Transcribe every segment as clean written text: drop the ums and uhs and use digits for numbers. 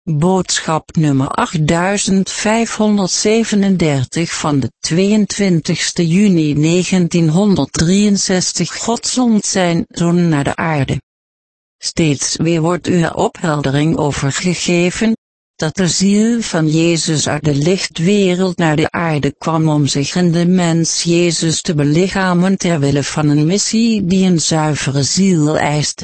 Boodschap nummer 8537 van de 22 juni 1963. God zond zijn Zoon naar de aarde. Steeds weer wordt u er opheldering over gegeven, dat de ziel van Jezus uit de lichtwereld naar de aarde kwam om zich in de mens Jezus te belichamen terwille van een missie die een zuivere ziel eiste.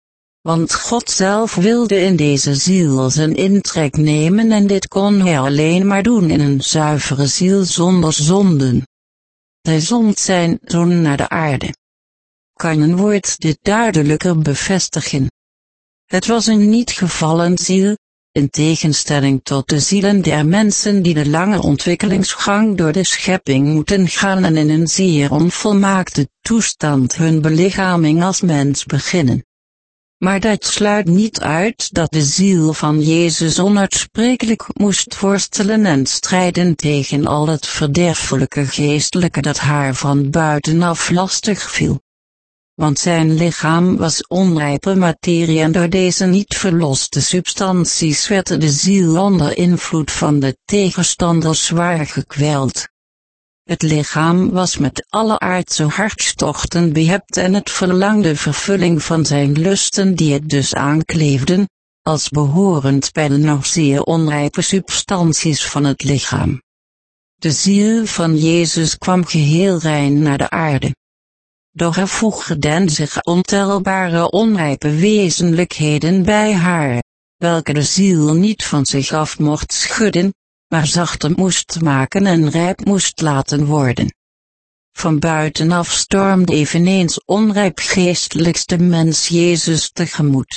Want God zelf wilde in deze ziel zijn intrek nemen en dit kon hij alleen maar doen in een zuivere ziel zonder zonden. Hij zond zijn Zoon naar de aarde. Kan een woord dit duidelijker bevestigen? Het was een niet gevallen ziel, in tegenstelling tot de zielen der mensen die de lange ontwikkelingsgang door de schepping moeten gaan en in een zeer onvolmaakte toestand hun belichaming als mens beginnen. Maar dat sluit niet uit dat de ziel van Jezus onuitsprekelijk moest worstelen en strijden tegen al het verderfelijke geestelijke dat haar van buitenaf lastig viel. Want zijn lichaam was onrijpe materie en door deze niet verloste substanties werd de ziel onder invloed van de tegenstander zwaar gekweld. Het lichaam was met alle aardse hartstochten behept en het verlangde vervulling van zijn lusten die het dus aankleefden, als behorend bij de nog zeer onrijpe substanties van het lichaam. De ziel van Jezus kwam geheel rein naar de aarde. Doch er voegden zich ontelbare onrijpe wezenlijkheden bij haar, welke de ziel niet van zich af mocht schudden, maar zachter moest maken en rijp moest laten worden. Van buitenaf stormde eveneens onrijp geestelijkste mens Jezus tegemoet.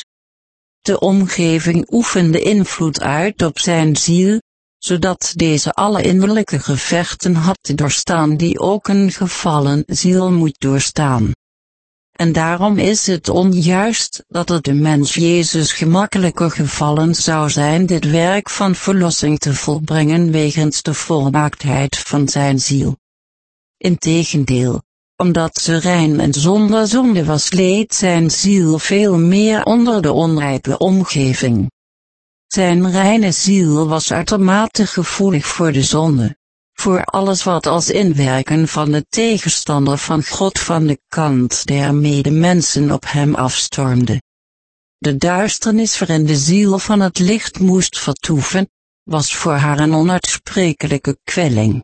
De omgeving oefende invloed uit op zijn ziel, zodat deze alle innerlijke gevechten had te doorstaan die ook een gevallen ziel moet doorstaan. En daarom is het onjuist dat het de mens Jezus gemakkelijker gevallen zou zijn dit werk van verlossing te volbrengen wegens de volmaaktheid van zijn ziel. Integendeel, omdat ze rein en zonder zonde was, leed zijn ziel veel meer onder de onrijpe omgeving. Zijn reine ziel was uitermate gevoelig voor de zonde, voor alles wat als inwerken van de tegenstander van God van de kant der medemensen op hem afstormde. De duisternis waarin de ziel van het licht moest vertoeven, was voor haar een onuitsprekelijke kwelling.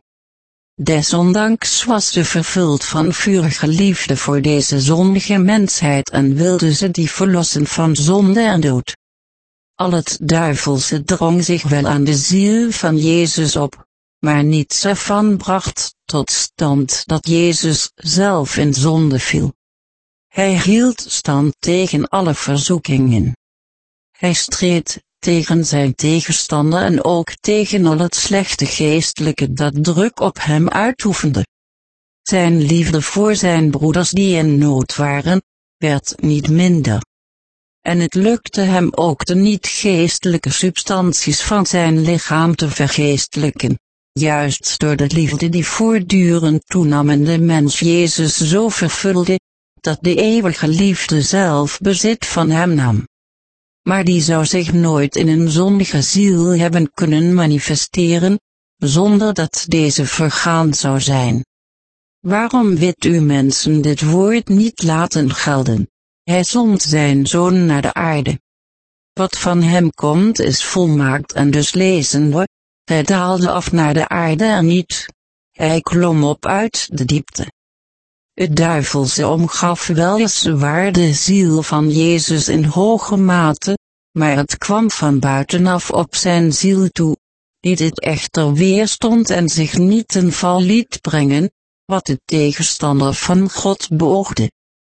Desondanks was ze vervuld van vurige liefde voor deze zondige mensheid en wilde ze die verlossen van zonde en dood. Al het duivelse drong zich wel aan de ziel van Jezus op, maar niets ervan bracht tot stand dat Jezus zelf in zonde viel. Hij hield stand tegen alle verzoekingen. Hij streed tegen zijn tegenstander en ook tegen al het slechte geestelijke dat druk op hem uitoefende. Zijn liefde voor zijn broeders die in nood waren, werd niet minder. En het lukte hem ook de niet-geestelijke substanties van zijn lichaam te vergeestelijken, juist door de liefde die voortdurend toenam en de mens Jezus zo vervulde, dat de eeuwige liefde zelf bezit van hem nam. Maar die zou zich nooit in een zondige ziel hebben kunnen manifesteren, zonder dat deze vergaan zou zijn. Waarom wilt u mensen dit woord niet laten gelden? Hij zond zijn Zoon naar de aarde. Wat van hem komt is volmaakt en dus lezen we, hij daalde af naar de aarde en niet, hij klom op uit de diepte. Het duivelse omgaf weliswaar de ziel van Jezus in hoge mate, maar het kwam van buitenaf op zijn ziel toe, die dit echter weerstond en zich niet ten val liet brengen, wat de tegenstander van God beoogde.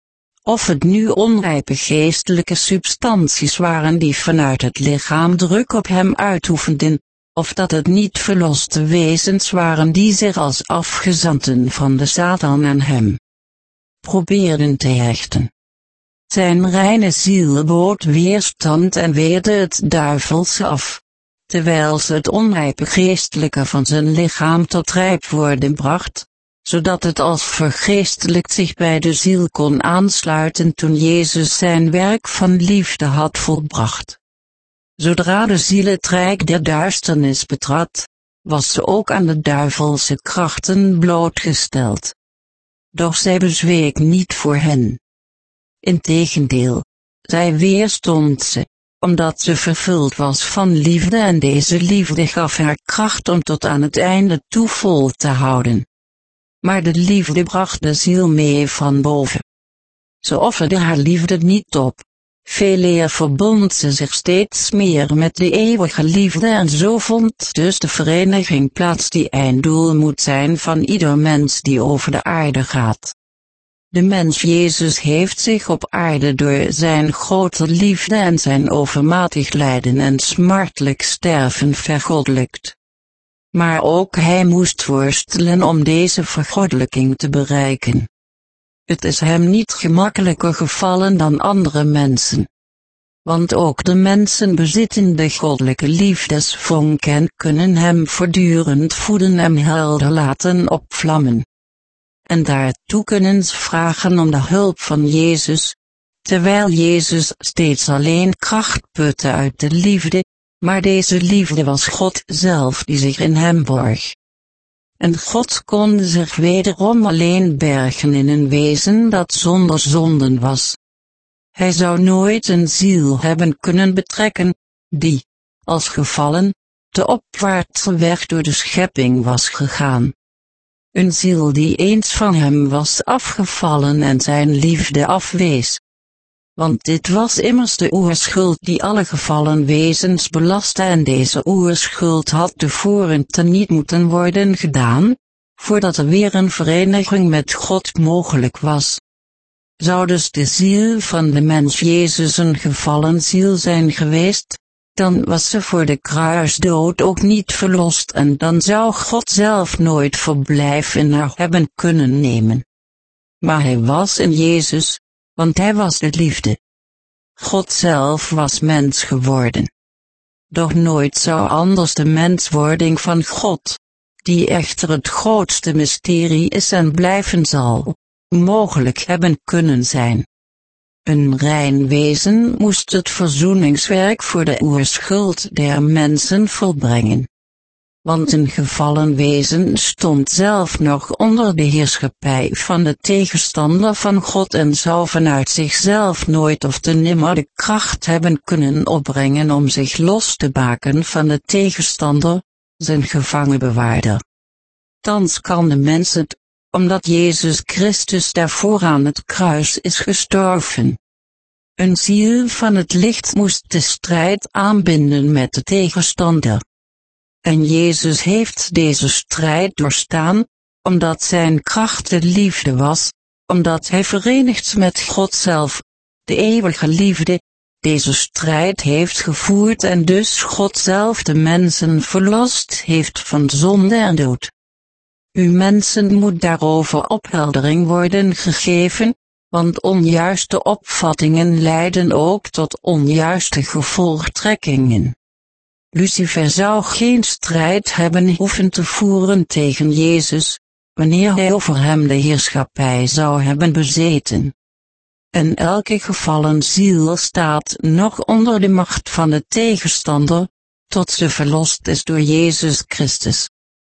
Of het nu onrijpe geestelijke substanties waren die vanuit het lichaam druk op hem uitoefenden, of dat het niet verloste wezens waren die zich als afgezanten van de Satan aan hem probeerden te hechten. Zijn reine ziel bood weerstand en weerde het duivelse af, terwijl ze het onrijpe geestelijke van zijn lichaam tot rijp worden bracht, zodat het als vergeestelijkt zich bij de ziel kon aansluiten toen Jezus zijn werk van liefde had volbracht. Zodra de ziel het rijk der duisternis betrad, was ze ook aan de duivelse krachten blootgesteld. Doch zij bezweek niet voor hen. Integendeel, zij weerstond ze, omdat ze vervuld was van liefde en deze liefde gaf haar kracht om tot aan het einde toe vol te houden. Maar de liefde bracht de ziel mee van boven. Ze offerde haar liefde niet op. Veeleer verbond ze zich steeds meer met de eeuwige liefde en zo vond dus de vereniging plaats die einddoel moet zijn van ieder mens die over de aarde gaat. De mens Jezus heeft zich op aarde door zijn grote liefde en zijn overmatig lijden en smartelijk sterven vergoddelijkt. Maar ook hij moest worstelen om deze vergoddelijking te bereiken. Het is hem niet gemakkelijker gevallen dan andere mensen. Want ook de mensen bezitten de goddelijke liefdesvonk en kunnen hem voortdurend voeden en helder laten opvlammen. En daartoe kunnen ze vragen om de hulp van Jezus, terwijl Jezus steeds alleen kracht putte uit de liefde, maar deze liefde was God zelf die zich in hem borg. En God kon zich wederom alleen bergen in een wezen dat zonder zonden was. Hij zou nooit een ziel hebben kunnen betrekken, die, als gevallen, de opwaartse weg door de schepping was gegaan. Een ziel die eens van hem was afgevallen en zijn liefde afwees. Want dit was immers de oerschuld die alle gevallen wezens belastte en deze oerschuld had tevoren teniet moeten worden gedaan, voordat er weer een vereniging met God mogelijk was. Zou dus de ziel van de mens Jezus een gevallen ziel zijn geweest, dan was ze voor de kruisdood ook niet verlost en dan zou God zelf nooit verblijf in haar hebben kunnen nemen. Maar hij was in Jezus, want hij was de liefde. God zelf was mens geworden. Doch nooit zou anders de menswording van God, die echter het grootste mysterie is en blijven zal, mogelijk hebben kunnen zijn. Een rein wezen moest het verzoeningswerk voor de oerschuld der mensen volbrengen. Want een gevallen wezen stond zelf nog onder de heerschappij van de tegenstander van God en zou vanuit zichzelf nooit of te nimmer de kracht hebben kunnen opbrengen om zich los te maken van de tegenstander, zijn gevangenbewaarder. Thans kan de mens het, omdat Jezus Christus daarvoor aan het kruis is gestorven. Een ziel van het licht moest de strijd aanbinden met de tegenstander. En Jezus heeft deze strijd doorstaan, omdat zijn kracht de liefde was, omdat hij verenigd met God zelf, de eeuwige liefde, deze strijd heeft gevoerd en dus God zelf de mensen verlost heeft van zonde en dood. U mensen moet daarover opheldering worden gegeven, want onjuiste opvattingen leiden ook tot onjuiste gevolgtrekkingen. Lucifer zou geen strijd hebben hoeven te voeren tegen Jezus, wanneer hij over hem de heerschappij zou hebben bezeten. En elke gevallen ziel staat nog onder de macht van de tegenstander, tot ze verlost is door Jezus Christus.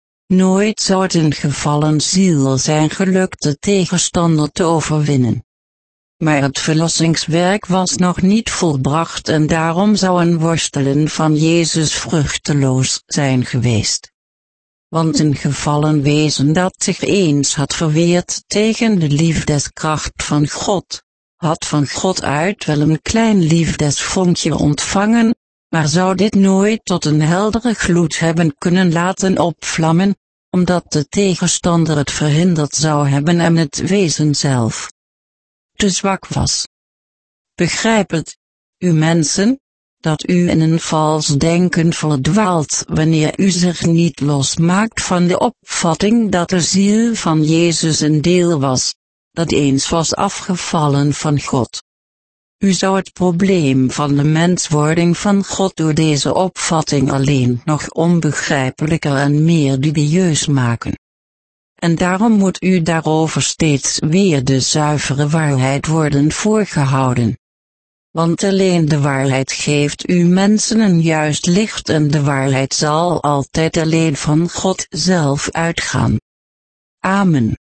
Nooit zou het een gevallen ziel zijn gelukt de tegenstander te overwinnen. Maar het verlossingswerk was nog niet volbracht en daarom zou een worstelen van Jezus vruchteloos zijn geweest. Want een gevallen wezen dat zich eens had verweerd tegen de liefdeskracht van God, had van God uit wel een klein liefdesvonkje ontvangen, maar zou dit nooit tot een heldere gloed hebben kunnen laten opvlammen, omdat de tegenstander het verhinderd zou hebben en het wezen zelf te zwak was. Begrijp het, u mensen, dat u in een vals denken verdwaalt wanneer u zich niet losmaakt van de opvatting dat de ziel van Jezus een deel was, dat eens was afgevallen van God. U zou het probleem van de menswording van God door deze opvatting alleen nog onbegrijpelijker en meer dubieus maken. En daarom moet u daarover steeds weer de zuivere waarheid worden voorgehouden. want alleen de waarheid geeft u mensen een juist licht en de waarheid zal altijd alleen van God zelf uitgaan. Amen.